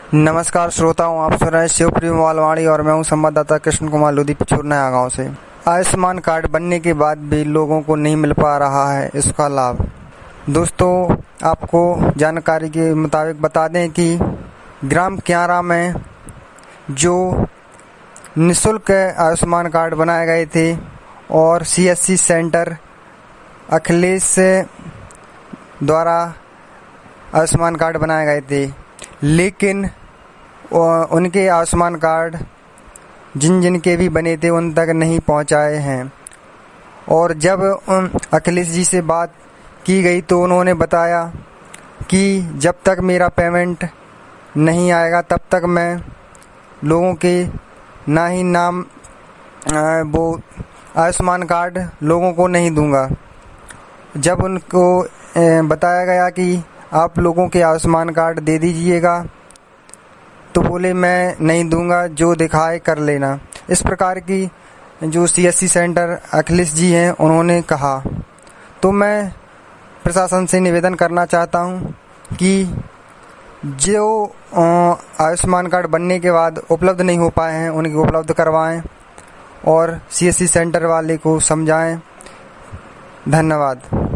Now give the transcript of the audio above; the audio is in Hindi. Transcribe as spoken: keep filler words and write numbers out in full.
नमस्कार श्रोताओं, आप सुन रहे हैं शिवप्रिय वालवाणी और मैं हूं संवाददाता कृष्ण कुमार लोधी पिछोर नया गांव से। आयुष्मान कार्ड बनने के बाद भी लोगों को नहीं मिल पा रहा है इसका लाभ। दोस्तों, आपको जानकारी के मुताबिक बता दें कि ग्राम क्यारा में जो निःशुल्क आयुष्मान कार्ड बनाए गए थे और सीएससी सेंटर अखिलेश द्वारा आयुष्मान कार्ड बनाए गए थे, लेकिन उनके आयुष्मान कार्ड जिन जिन के भी बने थे उन तक नहीं पहुंचाए हैं। और जब अखिलेश जी से बात की गई तो उन्होंने बताया कि जब तक मेरा पेमेंट नहीं आएगा तब तक मैं लोगों के ना ही नाम वो आयुष्मान कार्ड लोगों को नहीं दूंगा। जब उनको बताया गया कि आप लोगों के आयुष्मान कार्ड दे दीजिएगा तो बोले मैं नहीं दूंगा, जो दिखाए कर लेना। इस प्रकार की जो सीएससी सेंटर अखिलेश जी हैं उन्होंने कहा। तो मैं प्रशासन से निवेदन करना चाहता हूं कि जो आयुष्मान कार्ड बनने के बाद उपलब्ध नहीं हो पाए हैं उनकी उपलब्ध करवाएं और सीएससी सेंटर वाले को समझाएं। धन्यवाद।